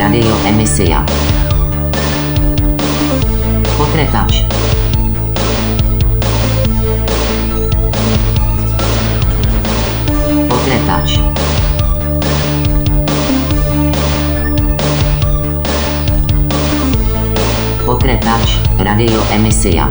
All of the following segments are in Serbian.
radio emisija. Pokretač. Pokretač. Pokretač, radio emisija.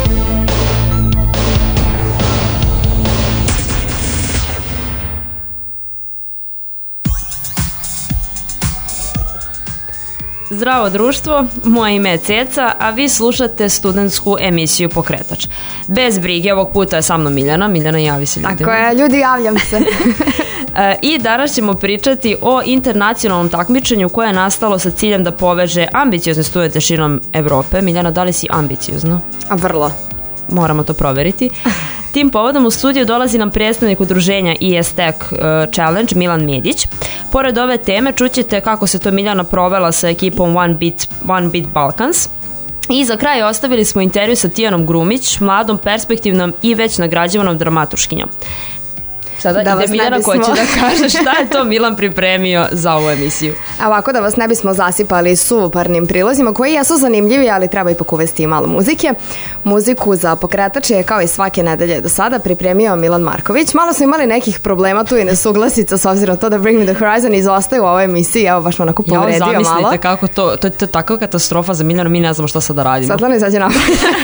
Zdravo društvo, moje ime je Ceca, a vi slušate studentsku emisiju Pokretač. Bez brige, ovog puta je sa mnom Miljana. Miljana, javi se ljudima. Tako je, ljudi, javljam se. I danas ćemo pričati o internacionalnom takmičenju koje je nastalo sa ciljem da poveže ambiciozne studente širom Evrope. Miljana, da li si ambiciozna? A vrlo. Moramo to proveriti. Tim povodom u studiju dolazi nam predstavnik udruženja ESTEC Challenge, Milan Medić. Pored ove teme čućete kako se to Miljana provela sa ekipom One Beat Balkans. I za kraj ostavili smo intervju sa Tijanom Grumić, mladom, perspektivnom i već nagrađivanom dramaturškinjom. Sada da ide Miljana koja će da kaže šta je to Milan pripremio za ovu emisiju. A ovako da vas ne bismo zasipali suvoparnim prilozima koji jesu zanimljivi, ali treba ipak uvesti i malo muzike. Muziku za Pokretač je kao i svake nedelje do sada pripremio Milan Marković. Malo smo imali nekih problema tu i nesuglasica s obzirom to da Bring Me The Horizon izostaje u ovoj emisiji. Evo baš onako povredio malo. Zamislite kako to je takva katastrofa za Miljana, mi ne znamo šta sad da radimo. Svetlana izađe napad.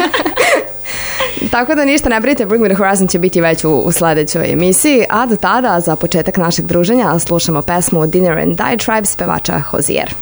Tako da ništa ne brinite, Bring Me The Horizon će biti već u sledećoj emisiji, a do tada za početak našeg druženja slušamo pesmu Dinner and Diatribes pevača Hozier.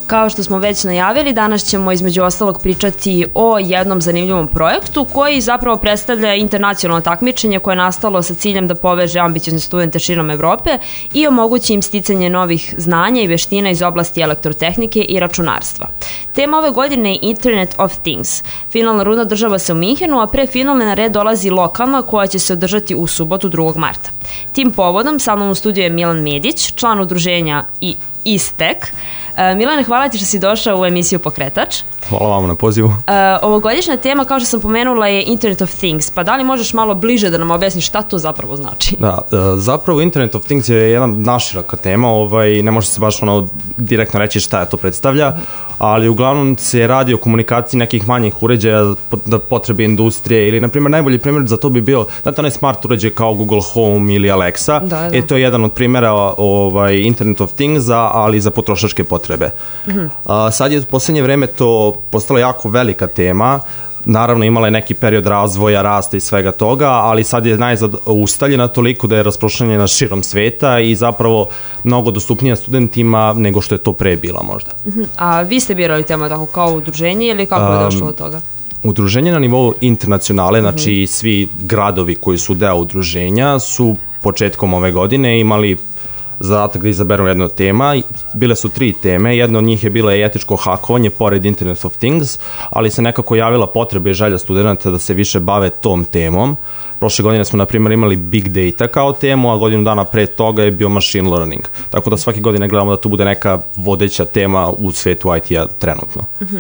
Kao što smo već najavili, danas ćemo između ostalog pričati o jednom zanimljivom projektu koji zapravo predstavlja internacionalno takmičenje koje je nastalo sa ciljem da poveže ambiciozne studente širom Evrope i omogući im sticanje novih znanja i veština iz oblasti elektrotehnike i računarstva. Tema ove godine je Internet of Things. Finalna runda održava se u Minhenu, a pre finalne na red dolazi lokalna koja će se održati u subotu 2. marta. Tim povodom sa mnom u studiju je Milan Medić, član udruženja ISTEC. Milane, hvala ti što si došao u emisiju Pokretač. Hvala vam na pozivu. Ovogodišnja tema, kao što sam pomenula, je Internet of Things. Pa da li možeš malo bliže da nam objasniš šta to zapravo znači? Da, zapravo Internet of Things je jedna naširaka tema, ne može se baš direktno reći šta je to predstavlja, ali uglavnom se radi o komunikaciji nekih manjih uređaja za potrebe industrije ili, na primjer, najbolji primjer za to bi bio, znate, onaj smart uređaj kao Google Home ili Alexa, da. To je jedan od primjera Internet of Things, ali za potrošačke potrebe. Sad je u poslednje vreme to postala jako velika tema. Naravno, imala je neki period razvoja, rasta i svega toga, ali sad je najzad ustaljena toliko da je rasprošljena širom sveta i zapravo mnogo dostupnija studentima nego što je to pre bila možda. A vi ste birali temu tako kao udruženje ili kako je došlo od toga? Udruženje na nivou internacionale, znači svi gradovi koji su deo udruženja su početkom ove godine imali zadatak da izaberu jednu tema. Bile su 3 teme, jedna od njih je bila etičko hakovanje pored Internet of Things, ali se nekako javila potreba i želja studenta da se više bave tom temom. Prošle godine smo, na primjer, imali Big Data kao temu, a godinu dana pre toga je bio Machine Learning. Tako da svake godine gledamo da to bude neka vodeća tema u svetu IT-a trenutno.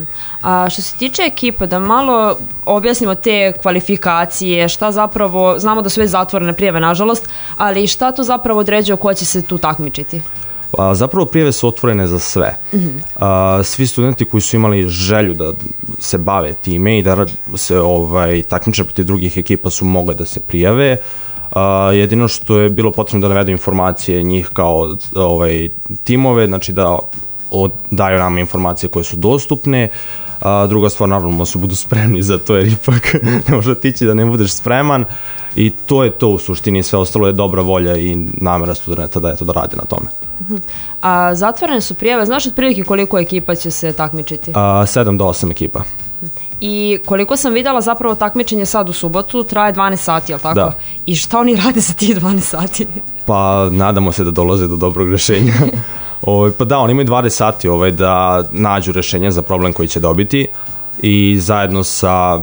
A što se tiče ekipa, da malo objasnimo te kvalifikacije, šta zapravo, znamo da su već zatvorene prijave, nažalost, ali šta to zapravo određuje ko će se tu takmičiti? Zapravo prijave su otvorene za sve. Svi studenti koji su imali želju da se bave time i da se takmiče protiv drugih ekipa su mogli da se prijave. Jedino što je bilo potrebno da navedu informacije njih kao timove, znači da daju nam informacije koje su dostupne. Druga stvar, naravno, se budu spremni za to, jer ipak ne može tići da ne budeš spreman. I to je to u suštini, sve ostalo je dobra volja i namera studenta da rade na tome. A zatvorene su prijave, znaš otprilike koliko ekipa će se takmičiti? 7 do 8 ekipa. I koliko sam videla, zapravo takmičenje sad u subotu traje 12 sati, jel tako? Da. I šta oni rade za tih 12 sati? Pa nadamo se da dolaze do dobrog rešenja. Pa da, oni imaju 20 sati da nađu rešenje za problem koji će dobiti i zajedno sa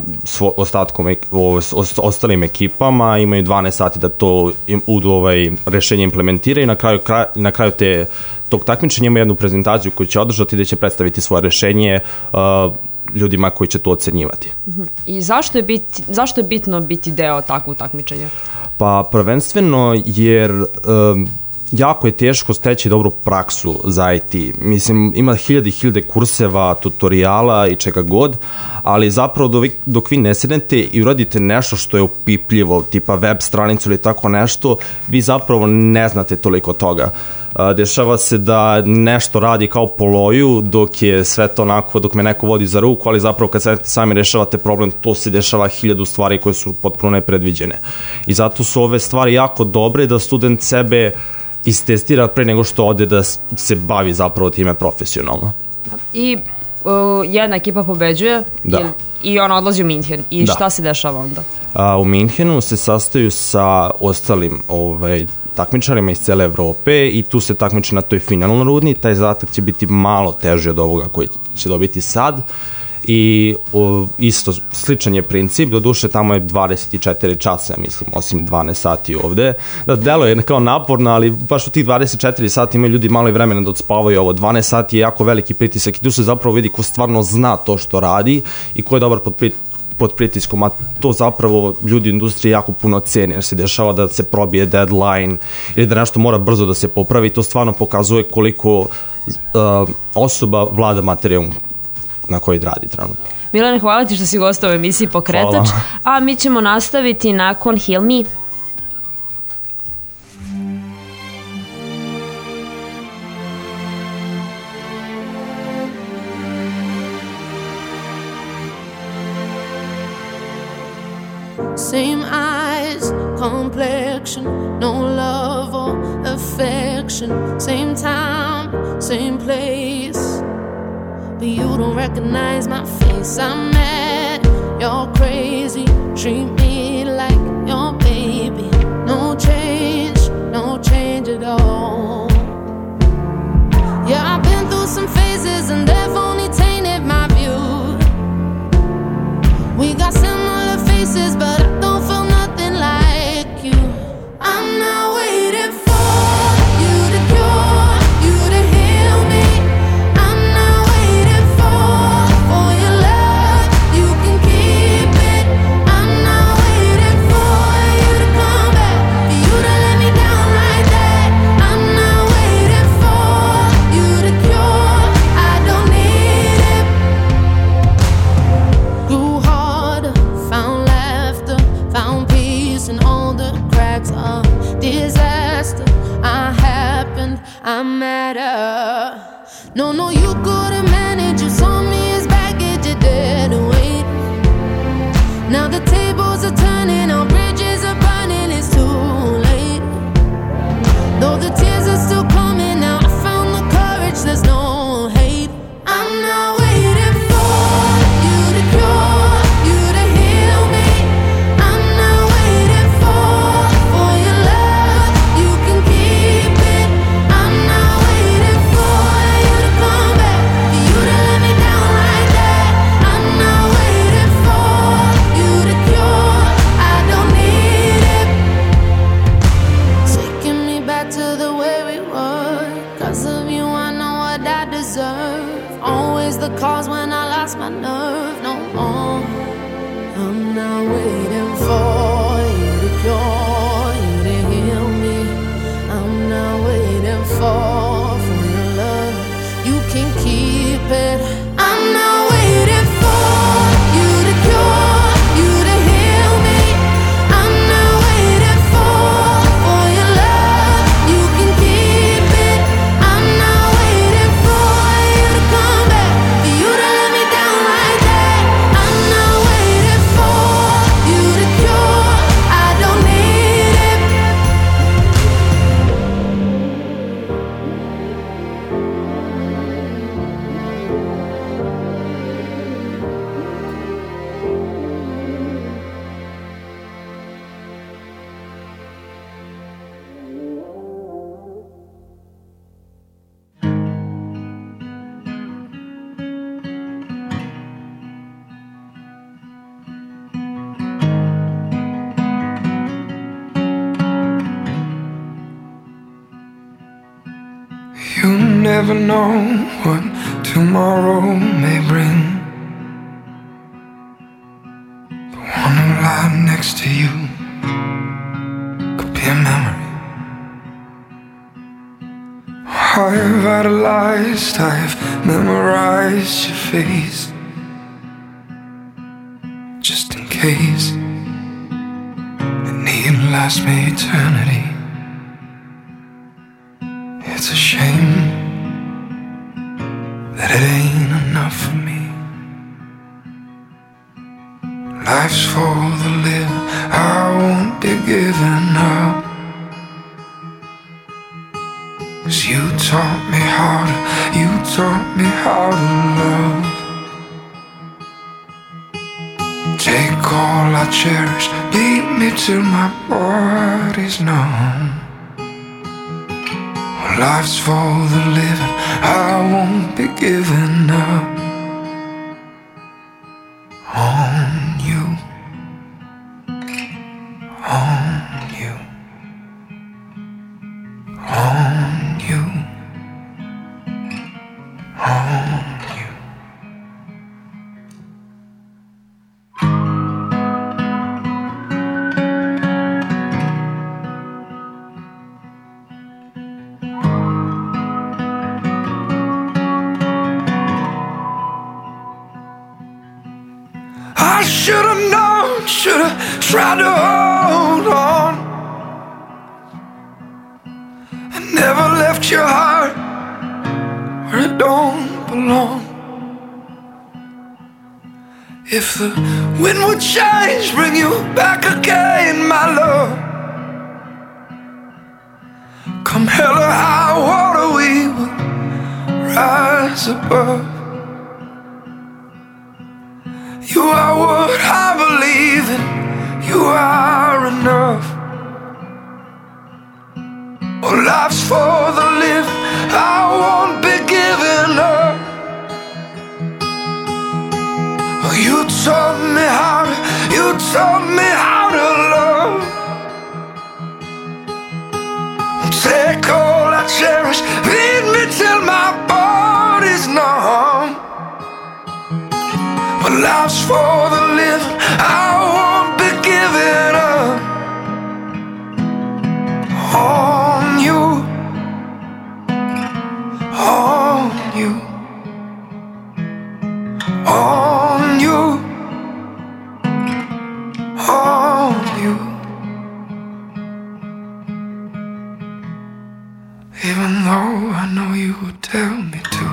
ostalim ekipama imaju 12 sati da to rešenje implementiraju i na kraju tog takmičenja ima jednu prezentaciju koju će održati gde će predstaviti svoje rešenje ljudima koji će to ocenjivati. I zašto je bitno biti deo takvog takmičenja? Pa prvenstveno jer jako je teško steći dobru praksu za IT. Mislim, ima hiljade kurseva, tutoriala i čega god, ali zapravo dok vi ne sednete i uradite nešto što je opipljivo, tipa web stranicu ili tako nešto, vi zapravo ne znate toliko toga. Dešava se da nešto radi kao po loju, dok je sve to onako, dok me neko vodi za ruku, ali zapravo kad sami rešavate problem, to se dešava 1000 stvari koje su potpuno nepredviđene. I zato su ove stvari jako dobre da student sebe istestira pre nego što ode da se bavi zapravo time profesionalno. I jedna ekipa pobeđuje i ona odlazi u Minhen. I šta se dešava onda? U Minhenu se sastaju sa ostalim takmičarima iz cele Evrope i tu se takmiče na toj finalnoj rundi. Taj zadatak će biti malo teži od ovoga koji će dobiti sad. I isto sličan je princip, doduše tamo je 24 časa, mislim, osim 12 sati ovde. Da, delo je kao naporno, ali baš u tih 24 sati imaju ljudi malo i vremena da odspavaju ovo. 12 sati je jako veliki pritisak i tu se zapravo vidi ko stvarno zna to što radi i ko je dobar pod pritiskom, a to zapravo ljudi u industriji jako puno cene, jer se dešava da se probije deadline ili da nešto mora brzo da se popravi. To stvarno pokazuje koliko osoba vlada materijom na koji radi trenutno. Milane, hvala ti što si gostao u emisiji Pokretač, a mi ćemo nastaviti nakon Heal Me. Same eyes, complexion, no love or affection. Same time, same place. but you don't recognize my face. I'm mad, you're crazy, treat me like your baby. No change at all. Yeah, I've been through some phases and they've only tainted my view. We got similar faces, but I don't feel nothing like you. I'm not waiting for you to cure, you to heal me. I'm not waiting for your love, you can keep it. I'm not waiting for you to come back, for you to let me down like that. I'm not waiting for you to cure, I don't need it. Grew harder, found laughter, found peace in all the cracks of disaster. I happened, I'm madder. No, you couldn't manage. You saw me as baggage, you didn't wait. Now the tables are turning, our bridges are burning, it's too late. Though the tears are still coming, now I found the courage, there's no hate. I'm not waiting for you to cure, you to heal me. I'm not waiting for your love, you can keep it. I'm not waiting for you to come back, for you to let me down like that. I'm not waiting for you to cure, I don't need it. Taking me back to the way we were. 'Cause of you I know what I deserve. Always the cause when I lost my nerve. No more, I'm not waiting for you to cure, you to heal me. I'm not waiting for your love, you can keep it. I'm not waiting for you to cure, you to heal me. I'm not waiting for your love, you can keep it. I'm not waiting for you to come back, for you to let me down like that. I'm not waiting for you to cure, I don't need it. You never know what tomorrow may bring. The one who lied next to you could be a memory. I've idolized, I've memorized your face, just in case it need last me eternity. It's a shame that it ain't enough for me. Life's for the living, I won't be giving up. 'Cause you taught me how to, you taught me how to love. Take all I cherish, beat me till my body's numb. Life's for the living, I won't be giving up on you, on you, on you, on you. I should've known, should've tried to hold on. I never left your heart where it don't belong. If the wind would change, bring you back again, my love. Come hell or high water, we will rise above. are enough. Life's for the living, I won't be giving up. You taught me how to love. Take all I cherish, feed me till my body's numb. But life's for the living, I won't be giving up. On you, on you, on you, on you. Even though I know you would tell me to.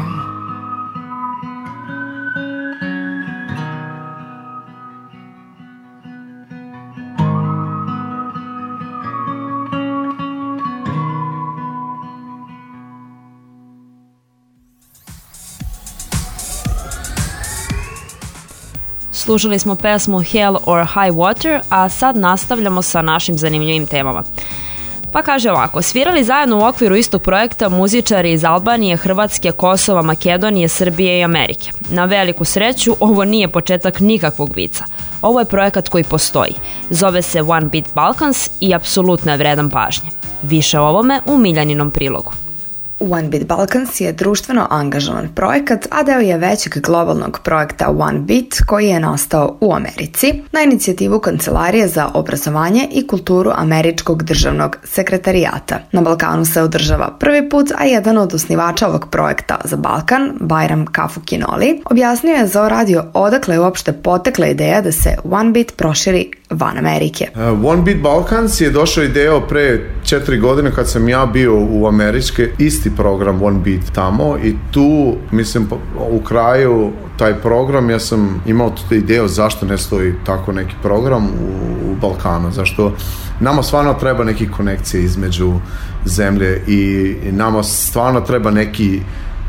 Slušali smo pesmu Hell or High Water, a sad nastavljamo sa našim zanimljivim temama. Pa kaže ovako, svirali zajedno u okviru istog projekta muzičari iz Albanije, Hrvatske, Kosova, Makedonije, Srbije i Amerike. Na veliku sreću, ovo nije početak nikakvog vica. Ovo je projekat koji postoji. Zove se One Beat Balkans i apsolutno je vredan pažnje. Više o ovome u Miljaninom prilogu. One Beat Balkans je društveno angažovan projekat, a deo je većeg globalnog projekta One Beat koji je nastao u Americi na inicijativu Kancelarije za obrazovanje i kulturu Američkog državnog sekretarijata. Na Balkanu se održava prvi put, a jedan od osnivača ovog projekta za Balkan, Bajram Kafukinoli, objasnio je za radio odakle je uopšte potekla ideja da se One Beat proširi van Amerike. One Beat Balkans je došao ideja pre 4 godine kad sam ja bio u Američke, isti program One Beat tamo i tu, mislim, u kraju taj program ja sam imao tu ideju zašto ne stoji tako neki program u Balkanu, zašto nama stvarno treba neki konekcije između zemlje i nama stvarno treba neki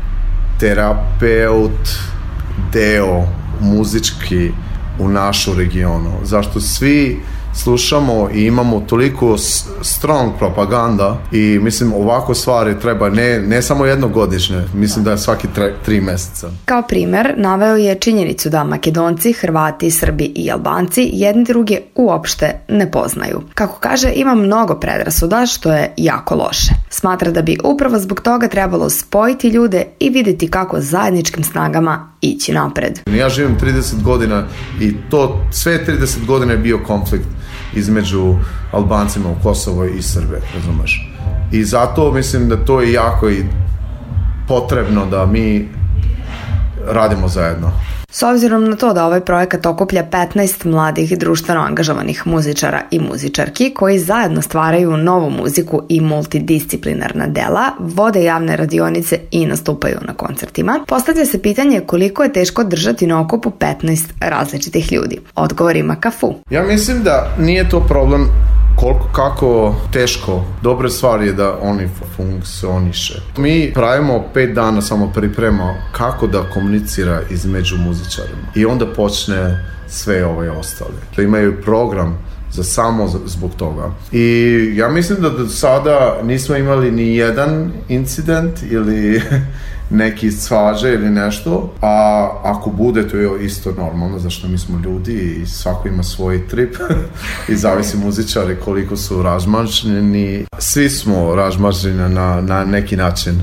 terapeut deo muzički u našu regionu. Zašto svi slušamo i imamo toliko strong propaganda i mislim ovako stvari treba ne samo jednogodišnje, mislim da je svaki 3 meseca. Kao primer naveo je činjenicu da Makedonci, Hrvati, Srbi i Albanci jedni druge uopšte ne poznaju. Kako kaže, ima mnogo predrasuda što je jako loše. Smatra da bi upravo zbog toga trebalo spojiti ljude i vidjeti kako zajedničkim snagama ići napred. Ja živim 30 godina i to sve 30 godina je bio konflikt između Albancima u Kosovo i Srbe, razumeš? I zato mislim da to je jako i potrebno da mi radimo zajedno. S obzirom na to da ovaj projekat okuplja 15 mladih društveno angažovanih muzičara i muzičarki koji zajedno stvaraju novu muziku i multidisciplinarna dela, vode javne radionice i nastupaju na koncertima, postavlja se pitanje koliko je teško držati na okupu 15 različitih ljudi. Odgovor ima Kafu. Ja mislim da nije to problem kako teško. Dobra stvar je da oni funkcioniše. Mi pravimo 5 dana samo priprema kako da komunicira između muzičarima i onda počne sve ove ostale. Da imaju program za samo zbog toga. I ja mislim da do sada nismo imali ni jedan incident ili neki svađe ili nešto, a ako bude to je isto normalno, zašto mi smo ljudi i svako ima svoj trip i zavisi muzičari koliko su razmaženi. Svi smo razmaženi na neki način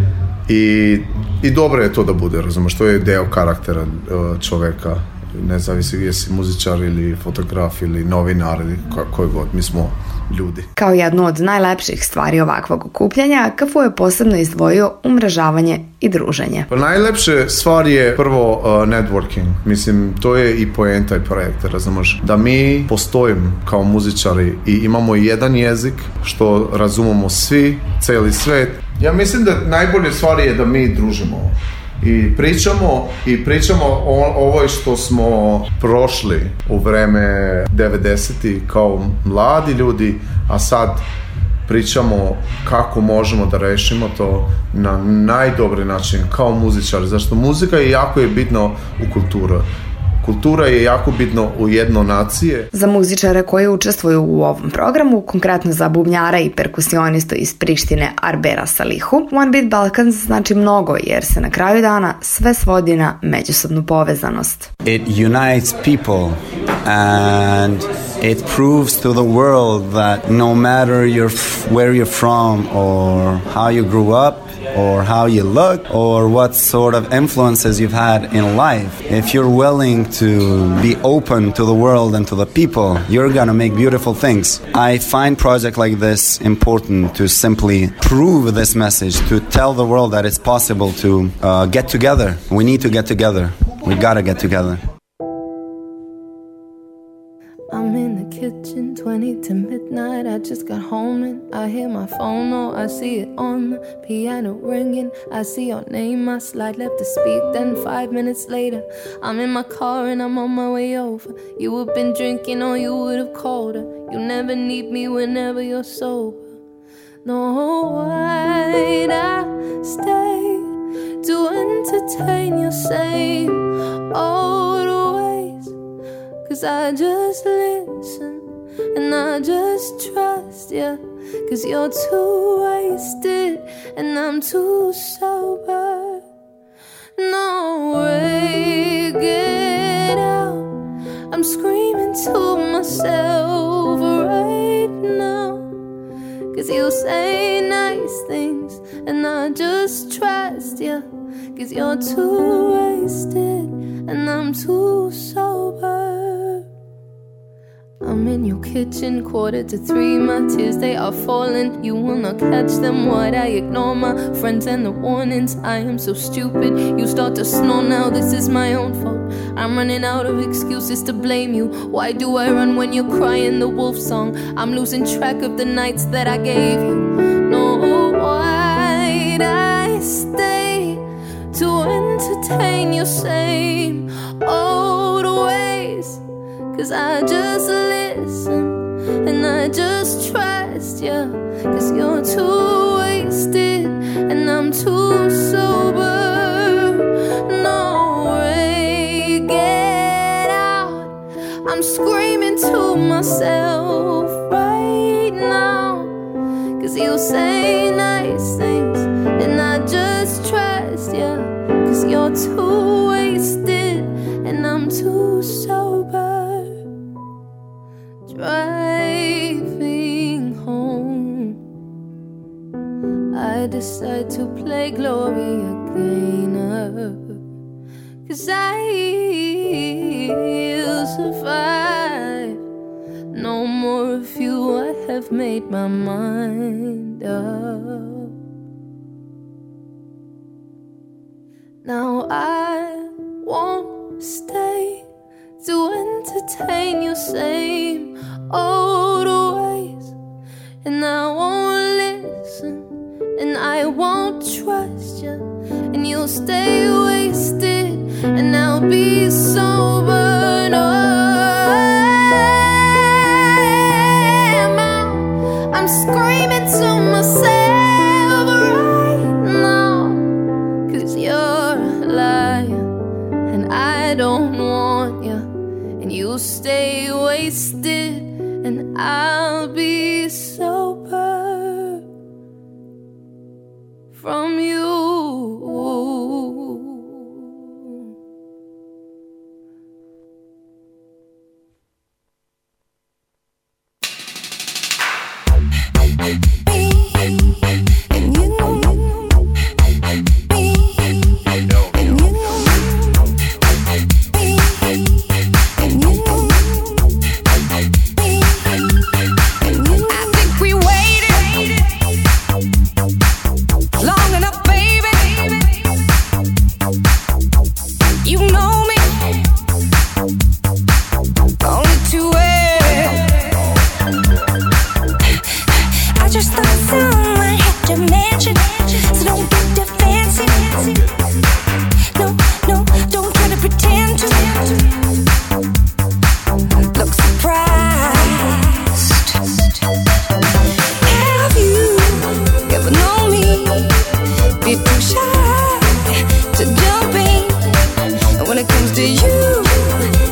i dobro je to da bude, razumiješ, to je deo karaktera čoveka, ne zavisi jesi muzičar ili fotograf ili novinar ili koji god, mi smo ljudi. Kao jednu od najlepših stvari ovakvog okupljanja, Kafu je posebno izdvojio umrežavanje i druženje. Pa najlepše stvar je prvo networking. Mislim, to je i poenta i projekt, razumiješ, da mi postojimo kao muzičari i imamo jedan jezik što razumemo svi, cijeli svet. Ja mislim da najbolje stvar je da mi družimo. I pričamo o ovoj što smo prošli u vreme 90-ih kao mladi ljudi, a sad pričamo kako možemo da rešimo to na najdobri način kao muzičari. Zašto muzika je jako bitna u kulturi. Kultura je jako bitno ujedno nacije. Za muzičare koji učestvuju u ovom programu, konkretno za bubnjara i perkusionistu iz Prištine Arbera Salihu, One Beat Balkans znači mnogo jer se na kraju dana sve svodi na međusobnu povezanost. It unites people and it proves to the world that no matter where you're from or how you grew up or how you look or what sort of influences you've had in life, if you're willing to be open to the world and to the people, you're gonna make beautiful things. I find projects like this important to simply prove this message, to tell the world that it's possible to get together. We need to get together. We gotta get together. I'm in the kitchen, 20 to midnight. I just got home and I hear my phone. Oh, I see it on the piano ringing. I see your name, I slide left to speak. Then 5 minutes later, I'm in my car and I'm on my way over. You have been drinking or you would have called her. You never need me whenever you're sober. No, why'd I stay to entertain your same old ways? 'Cause I just listen and I just trust you. 'Cause you're too wasted and I'm too sober. No way, get out. I'm screaming to myself right now. 'Cause you say nice things and I just trust you. 'Cause you're too wasted and I'm too sober. I'm in your kitchen, 2:45. My tears, they are falling. You will not catch them. Why'd I ignore my friends and the warnings? I am so stupid. You start to snore now. This is my own fault. I'm running out of excuses to blame you. Why do I run when you're crying the wolf song? I'm losing track of the nights that I gave you. No, why'd I stay to entertain your same old ways? 'Cause I just listen and I just trust you. 'Cause you're too wasted and I'm too sober. No way, get out. I'm screaming to myself right now. 'Cause you say nice things and I just trust you. 'Cause you're too wasted and I'm too sober. Driving home, I decide to play Gloria Gaynor. 'Cause I'll survive. No more of you, I have made my mind up. Now I won't stay to entertain your same old ways. And I won't listen, and I won't trust you. And you'll stay wasted, and I'll be sober. No, I'm screaming to myself right now. 'Cause you're a liar, and I don't want you. And you'll stay wasted, and I'll be sober from you. When it comes to you,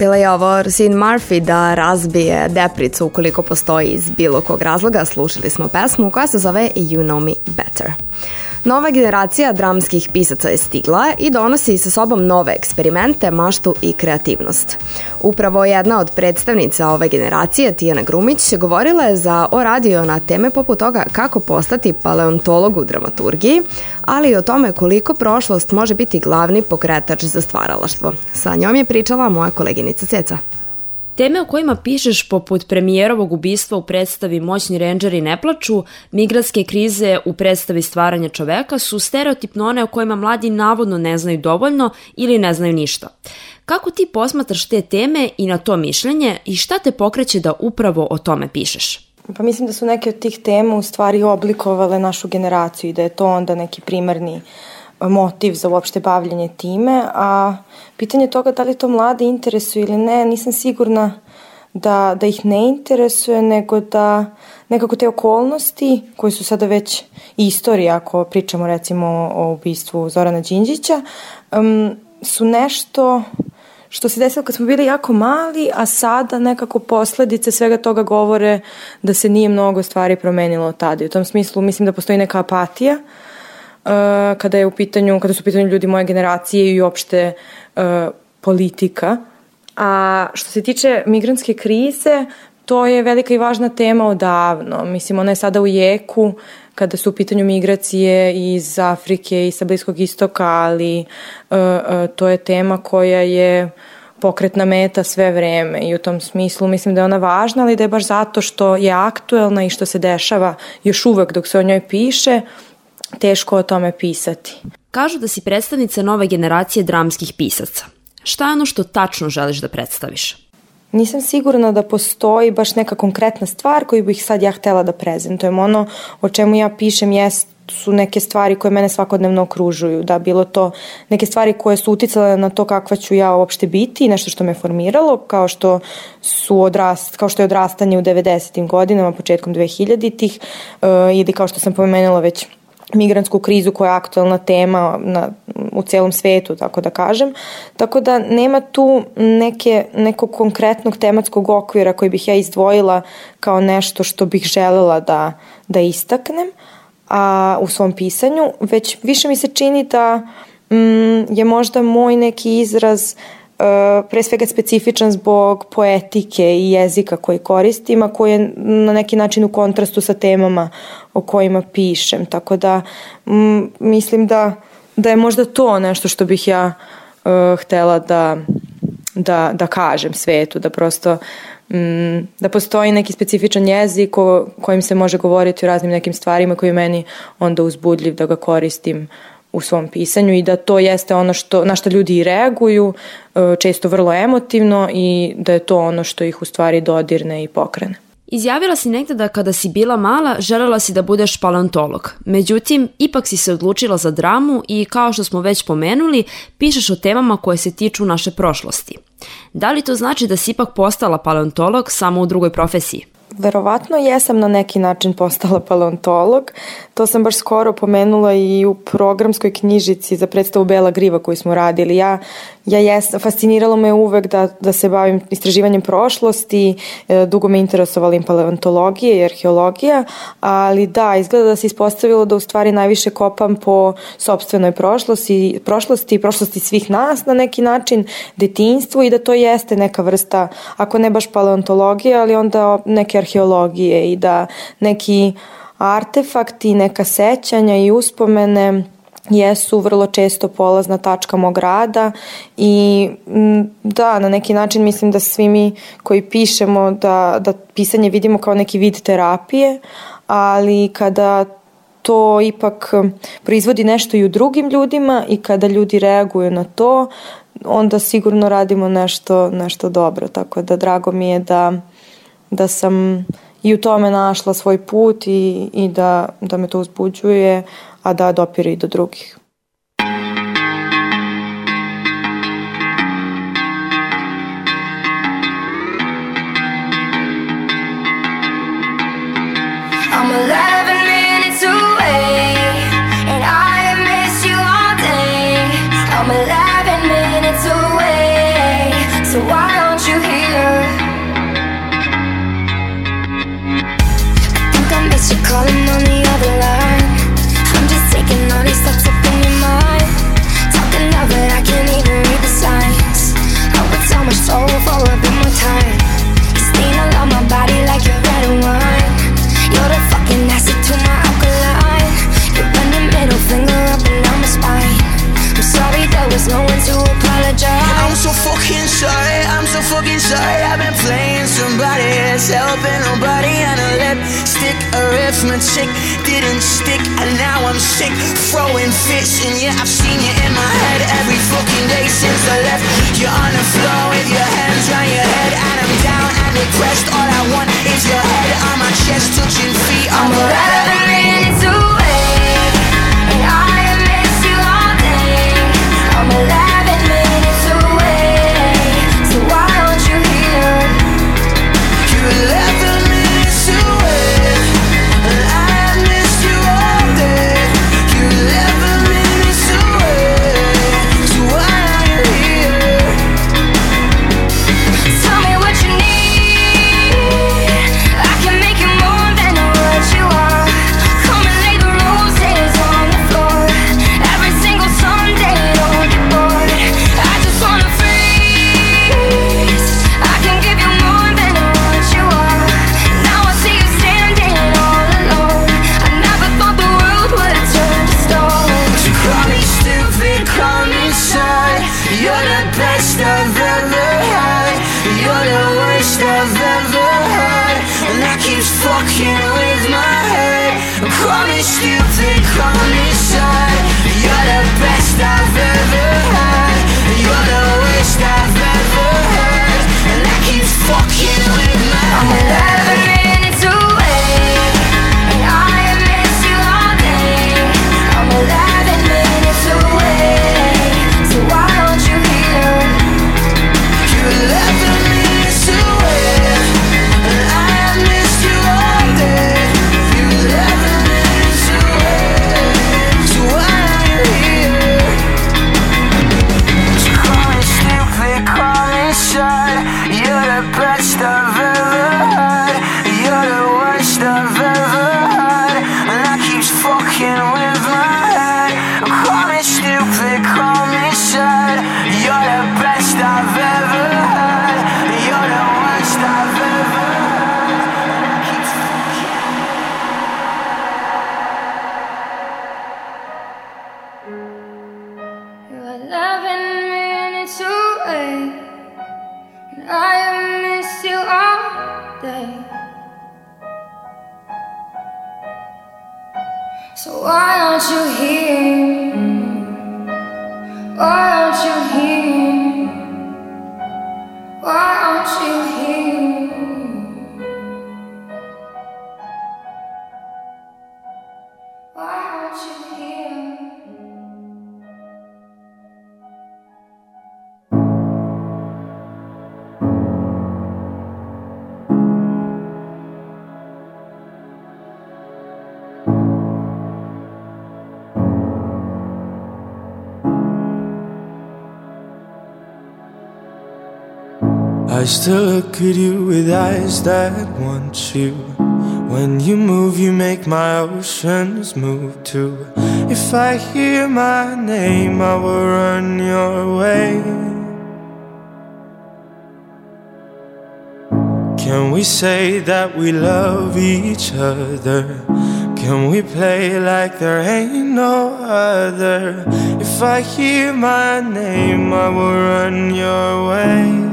Bila je ovo Roisin Murphy da razbije depricu ukoliko postoji iz bilo kog razloga. Slušali smo pesmu koja se zove You Know Me Better. Nova generacija dramskih pisaca je stigla i donosi sa sobom nove eksperimente, maštu i kreativnost. Upravo jedna od predstavnica ove generacije, Tijana Grumić, govorila je o radio na teme poput toga kako postati paleontolog u dramaturgiji, ali i o tome koliko prošlost može biti glavni pokretač za stvaralaštvo. Sa njom je pričala moja koleginica Ceca. Teme o kojima pišeš, poput premijerovog ubistva u predstavi Moćni rendžeri ne plaču, migrantske krize u predstavi Stvaranje čoveka, su stereotipno one o kojima mladi navodno ne znaju dovoljno ili ne znaju ništa. Kako ti posmatraš te teme i na to mišljenje i šta te pokreće da upravo o tome pišeš? Pa mislim da su neke od tih tema u stvari oblikovale našu generaciju i da je to onda neki primarni motiv za uopšte bavljanje time, a pitanje toga da li to mlade interesuje ili ne, nisam sigurna da ih ne interesuje, nego da nekako te okolnosti koje su sada već istorija, ako pričamo recimo o ubistvu Zorana Đinđića, su nešto što se desilo kad smo bili jako mali, a sada nekako posledice svega toga govore da se nije mnogo stvari promenilo od tada. I u tom smislu mislim da postoji neka apatija kada su u pitanju ljudi moje generacije i uopšte politika. A što se tiče migrantske krize, to je velika i važna tema odavno. Mislim, ona je sada u jeku kada su u pitanju migracije iz Afrike i sa Bliskog istoka, ali to je tema koja je pokretna meta sve vreme i u tom smislu mislim da je ona važna, ali da je baš zato što je aktuelna i što se dešava još uvek dok se o njoj piše, teško o tome pisati. Kažu da si predstavnica nove generacije dramskih pisaca. Šta je ono što tačno želiš da predstaviš? Nisam sigurna da postoji baš neka konkretna stvar koju bih sad ja htela da prezentujem. Ono o čemu ja pišem su neke stvari koje mene svakodnevno okružuju. Da, bilo to neke stvari koje su uticale na to kakva ću ja uopšte biti, nešto što me formiralo, kao što je odrastanje u 90. godinama, početkom 2000-ih, ili kao što sam pomenula već migrantsku krizu koja je aktualna tema u celom svetu, tako da kažem. Tako da nema tu nekog konkretnog tematskog okvira koji bih ja izdvojila kao nešto što bih želela da istaknem u svom pisanju, već više mi se čini da je možda moj neki izraz pre svega specifičan zbog poetike i jezika koji koristim, a koji je na neki način u kontrastu sa temama o kojima pišem. Tako da mislim da je možda to nešto što bih ja htela da kažem svetu, da prosto da postoji neki specifičan jezik kojim se može govoriti o raznim nekim stvarima koji je meni onda uzbudljiv da ga koristim u svom pisanju i da to jeste ono na što ljudi i reaguju, često vrlo emotivno, i da je to ono što ih u stvari dodirne i pokrene. Izjavila si negde da kada si bila mala želela si da budeš paleontolog. Međutim, ipak si se odlučila za dramu i kao što smo već pomenuli, pišeš o temama koje se tiču naše prošlosti. Da li to znači da si ipak postala paleontolog samo u drugoj profesiji? Verovatno jesam na neki način postala paleontolog. To sam baš skoro pomenula i u programskoj knjižici za predstavu Bela griva koju smo radili. Fasciniralo me uvek da se bavim istraživanjem prošlosti, dugo me interesovala paleontologija i arheologija, ali da, izgleda da se ispostavilo da u stvari najviše kopam po sopstvenoj prošlosti svih nas na neki način, detinjstvu, i da to jeste neka vrsta, ako ne baš paleontologije, ali onda neke arheologije, i da neki artefakti, neka sećanja i uspomene jesu vrlo često polazna tačka mog rada. I da, na neki način mislim da svi mi koji pišemo da pisanje vidimo kao neki vid terapije, ali kada to ipak proizvodi nešto i u drugim ljudima i kada ljudi reaguju na to, onda sigurno radimo nešto dobro. Tako da drago mi je da sam i u tome našla svoj put i da me to uzbuđuje, a da dopire i do drugih. I'm 11 minutes away, and I have missed you all day. I'm 11 minutes away, so why don't arithmetic didn't stick, and now I'm sick, throwing fits. And yeah, I've seen you in my head every fucking day since I left. You're on the floor with your hands round your head, and I'm down and depressed. All I want is your head on my chest, touching feet. I'm 11 minutes away, and I miss you all day. I'm 11 minutes away, so why aren't you here? You're 11 minutes away, and I miss you all day. You're 11 minutes away, so why are you here? Tell me what you need, I can make you more than what you are. Come and lay the roses on the floor, every single Sunday, don't get bored. I just wanna freeze, I can give you more than what you are. Now I see you standing all alone, I never thought the world would turn to stone. So call me stupid, call me sad, you're the best I've ever had, you're the worst I've ever had, and that keeps fucking with my head. Call me stupid, call me sad, you're the best I've ever had, you're the worst I've ever had, and that keeps fucking with my head. I'm 11 minutes away, and I miss you all day. I'm 11 minutes away, so why aren't you here? You're 11 minutes away, and I miss you all day. You're 11 minutes away, so why are you here? So call me stupid, call me sad, you're the best I've ever had, you're the worst I've ever had, and that keeps fucking with my head. Call me stupid, call me sad, you're the best I've ever had, you're the worst I've ever had, and that keeps fucking. You're 11 minutes away, and I miss you all day. So why aren't you here? Why aren't you here? Why aren't you here? Why aren't you here? I still look at you with eyes that want you. When you move, you make my oceans move too. If I hear my name, I will run your way. Can we say that we love each other? Can we play like there ain't no other? If I hear my name, I will run your way.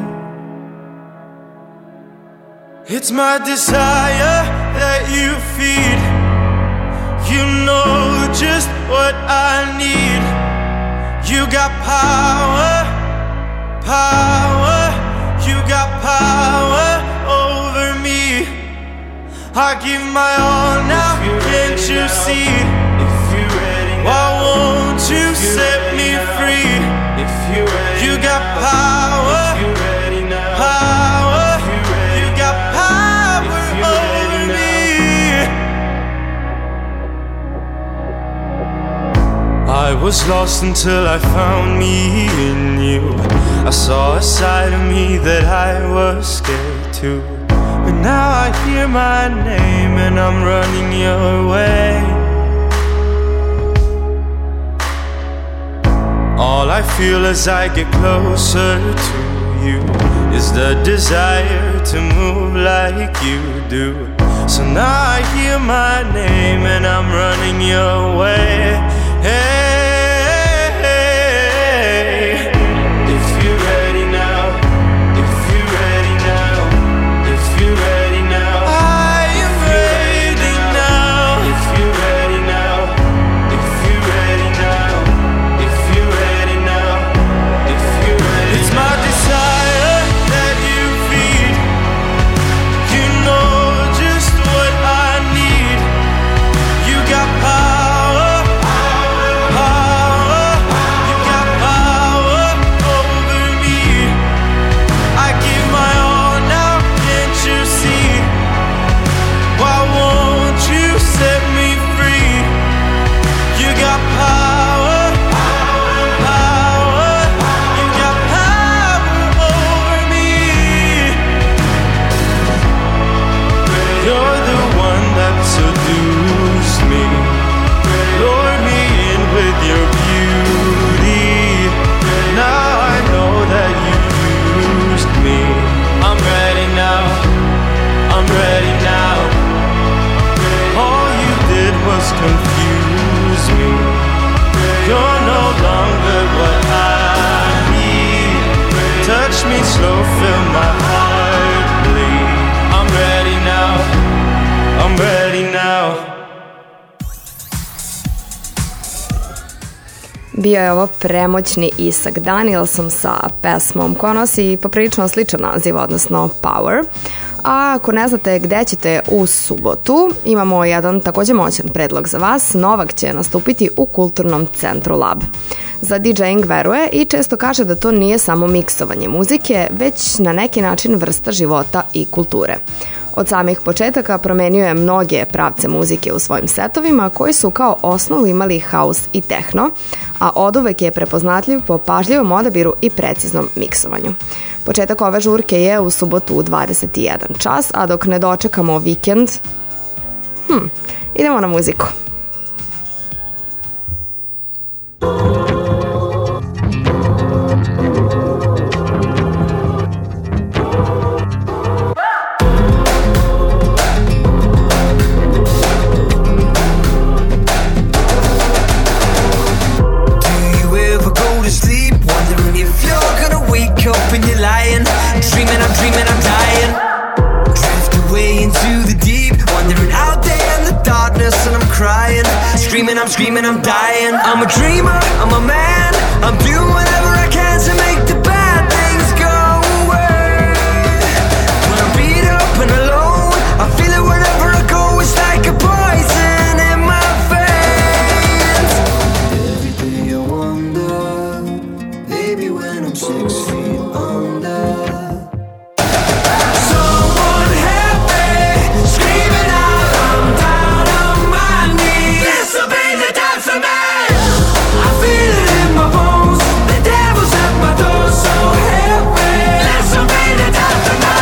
It's my desire that you feed. You know just what I need. You got power, power. You got power over me. I give my all now, can't you see? Why won't you set me free? You got power, power. You got power over me. I was lost until I found me in you. I saw a side of me that I was scared to. But now I hear my name and I'm running your way. All I feel as I get closer to you is the desire to move like you do. So now I hear my name and I'm running your way. Hey, hey. If you're ready now, if you're ready now, if you're ready now, I am ready now. You're the one that seduced me, lured me in with your beauty. Now I know that you used me. I'm ready now, I'm ready now. All you did was confuse me. You're no longer what I need. Touch me slow, feel my heart bleed. I'm ready now, I'm ready now. Bio je ovo premoćni Isak Danielson sa pesmom koja nosi poprilično sličan naziv, odnosno Power. A ako ne znate gde ćete u subotu, imamo jedan takođe moćan predlog za vas. Novak će nastupiti u Kulturnom centru Lab. Za DJing veruje i često kaže da to nije samo miksovanje muzike, već na neki način vrsta života i kulture. Od samih početaka promenio je mnoge pravce muzike u svojim setovima koji su kao osnovu imali house i techno, a oduvek je prepoznatljiv po pažljivom odabiru i preciznom miksovanju. Početak ove žurke je u subotu u 21 čas, a dok ne dočekamo vikend, idemo na muziku. I'm screaming, I'm dying. I'm a dreamer, I'm a man. I'm doing whatever I can to make the bad things go away. When I'm beat up and alone, I feel it wherever I go. It's like a poison in my veins. Every day I wonder, baby, when I'm 6 feet under. Someone help me, screaming out, I'm down on my knees. This'll be the time for me. I feel it in my bones. The devil's at my door, so help me. This'll be the time for me.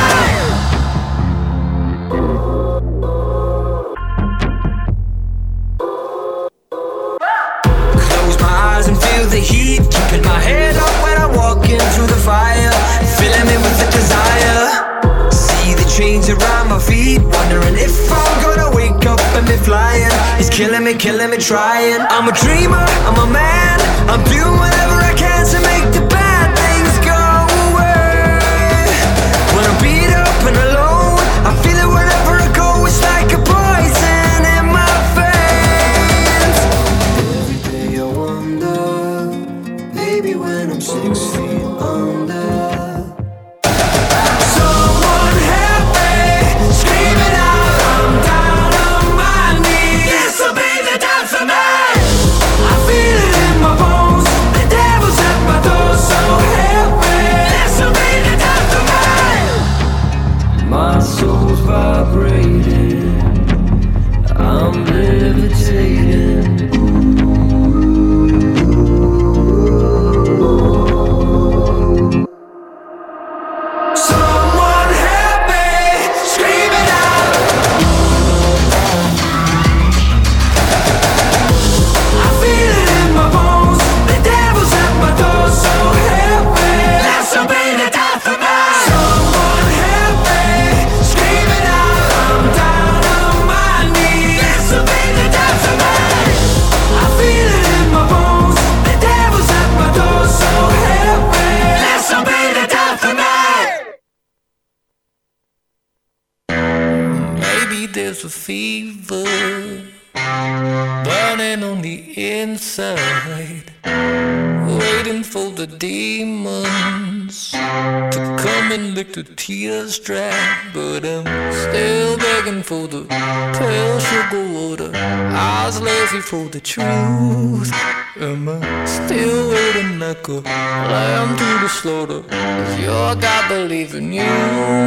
Close my eyes and feel the heat, keeping my head up when I'm walking through the fire, filling me with the desire. See the chains around my feet, wondering if I'm gonna wake up and be flying. It's killing me, trying. I'm a dreamer, I'm a man. I'm doing whatever I can to make the bad things go away. When I'm beat up and alone, I feel it wherever I go. It's like a poison in my veins. Every day I wonder, baby, when I'm 6 feet under. Someone help me, screaming out, I'm down on my knees. This'll be the time for me. I feel it in my bones. The devil's at my door, so help me. This'll be the time for me. My soul's vibrating, I'm levitating. Someone help me, screaming out. I feel it in my bones. The devil's at my door, so help me. This'll be the time for me. Someone help me, screaming out. I'm down on my knees. This'll be the time for me. I feel it in my bones. The devil's at my door, so help me. This'll be the time for me. Maybe there's a fever burning on the inside, waiting for the demons to come and lick the tears dry. But I'm still begging for the pale sugar water. I was lazy for the truth. Am I still waiting like a lamb to the slaughter? 'Cause your God believe in you.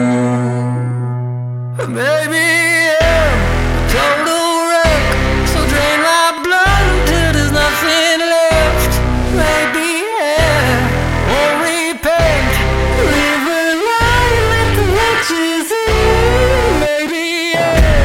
Baby, I'm a total wreck, so drain my blood until there's nothing left. Maybe I won't repent, live a life with the riches in. Maybe I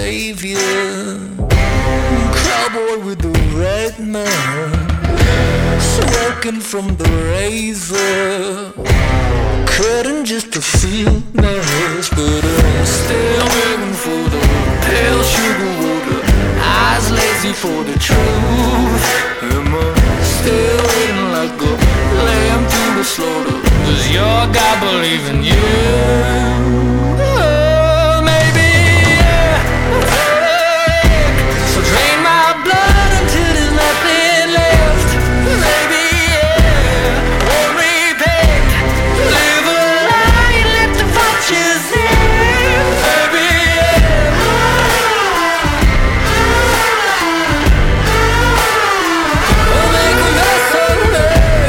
savior, cowboy with the red man, smoking from the razor, cutting just to feel nice, but I'm still begging for the pale sugar water, eyes lazy for the truth. Am I still waiting like a lamb to the slaughter? Does your God believe in you? Oh, maybe, yeah. So drain my blood until there's nothing left. Maybe, yeah. Won't repent. Live a lie and let the vultures in. Maybe, yeah. We'll make a mess of me.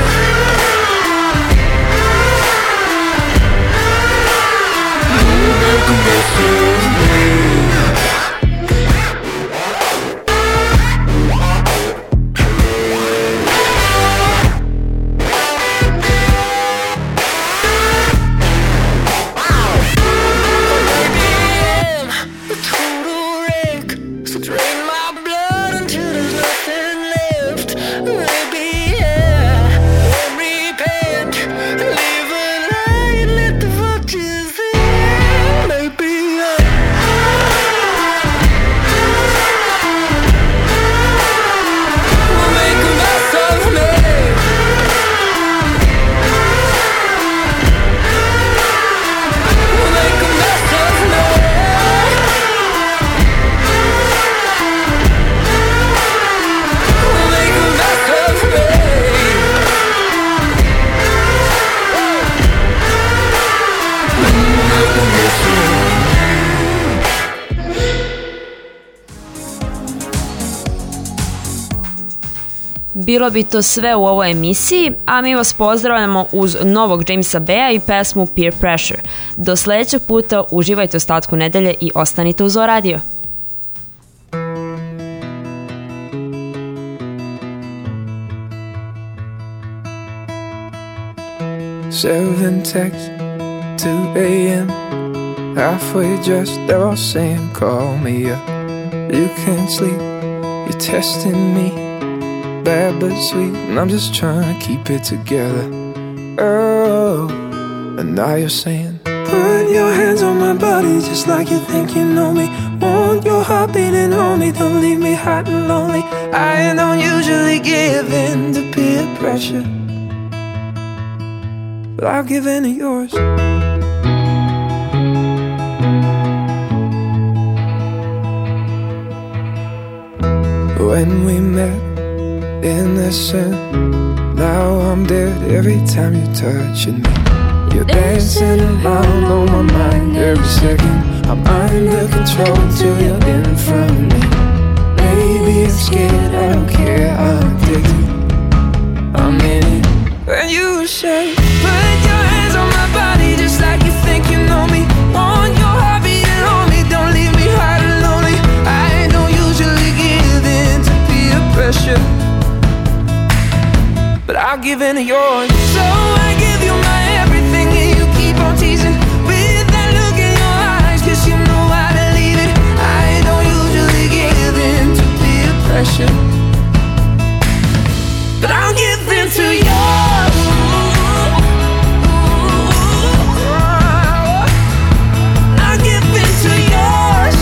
Bilo bi to sve u ovoj emisiji, a mi vas pozdravljamo uz novog Jamesa Baya i pesmu Peer Pressure. Do sledećeg puta uživajte ostatku nedelje i ostanite uz O-radio. Seven texts, 2 a.m. Halfway dressed, they're all saying, call me up. You can't sleep, you're testing me. Bad but sweet, and I'm just trying to keep it together. Oh, and now you're saying, put your hands on my body just like you think you know me. Want your heart beating on me, don't leave me hot and lonely. I don't usually give in to peer pressure, but I'll give in to yours. When we met, innocent, now I'm dead every time you're touching me. You're dancing around on my mind every second. I'm under control till you're in front of me. Maybe I'm scared, I don't care, I'm addicted, I'm in it. When you say, put your hands on my body just like you think you know me. Want your heart beating on me, don't leave me hot and lonely. I don't usually give in to peer pressure, but I'll give in to yours. So I give you my everything and you keep on teasing with that look in your eyes, 'cause you know how to leave it. I don't usually give in to peer pressure, but I'll give in to yours. I'll give in to yours.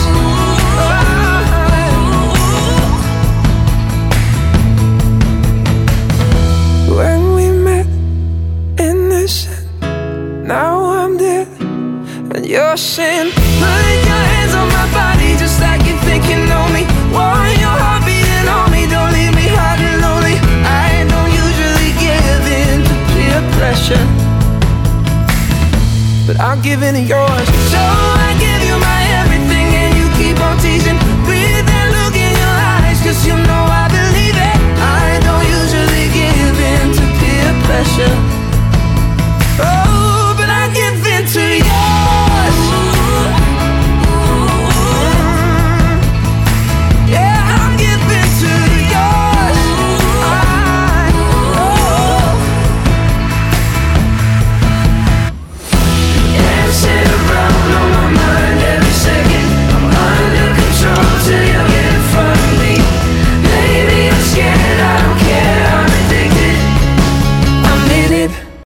When we met, innocent, now I'm dead, and you're saying, put your hands on my body just like you think you know me. Want your heart beating on me, don't leave me hot and lonely. I don't usually give in to peer pressure, but I'll give in to yours.